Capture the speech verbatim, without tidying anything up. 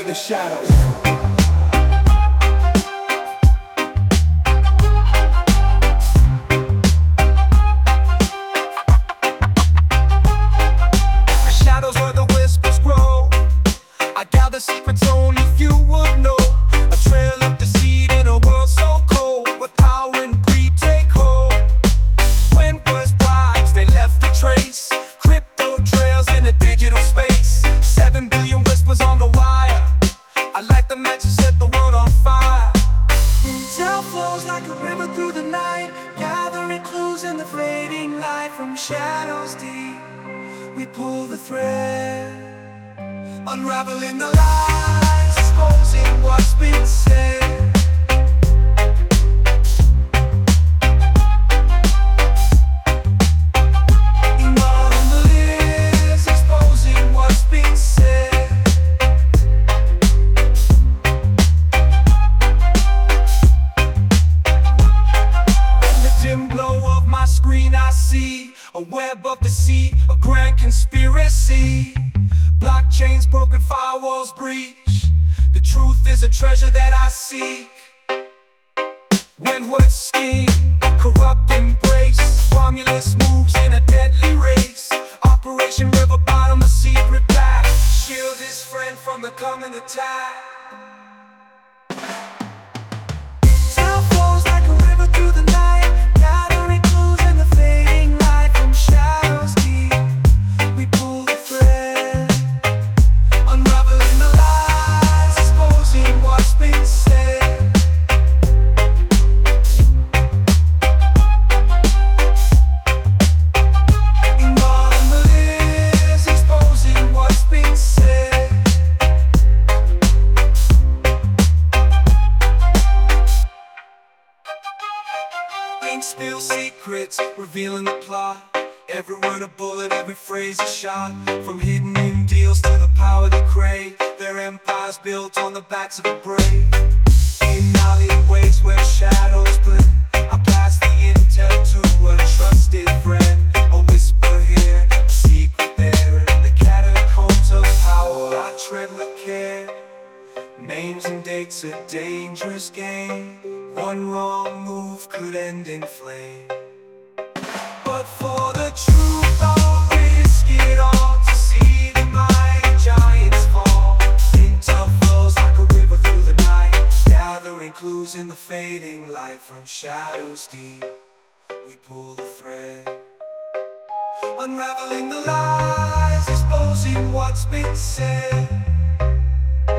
in the shadows. Shadows where the whispers grow. I gather secrets only few would know. A trail of deceit in a world so cold, where power and greed take hold. When words bribes, they left a trace. Crypto trails in a digital space. Seven billion whispers on the wire. I light the match and set the world on fire. Intel flows like a river through the night, gathering clues in the fading light. From shadows deep we pull the thread, unraveling the lies, exposing what's been said. Anomalies, exposing what's been said. In the dim glow of my screen I see a web of deceit, a grand conspiracy. Blockchains broken, firewalls breach. The truth is a treasure that I seek. When words scheme, corrupt embrace. Romulus moves in a deadly race. Operation River Bottom, a secret path. Shield his friend from the coming attack. Sound flows like a river through the night, gathering clues in the fading light. From shadows deep we pull the thread, unraveling the lies, exposing what's been said. Anomalies, exposing what's been said. Ink spill secrets, revealing the plot. Every word a bullet, every phrase a shot. From hidden in deals to the power they crave. Their empires built on the backs of the brave. In alleyways where shadows blend, I pass the intel to a trusted friend. A whisper here, a secret there. In the catacombs of power I tread with care. Names and dates, a dangerous game. One wrong move could end in flame. But for the truth I'll risk it all, to see the mighty giants fall. Intel flows like a river through the night, gathering clues in the fading light. From shadows deep we pull the thread, unraveling the lies, exposing what's been said.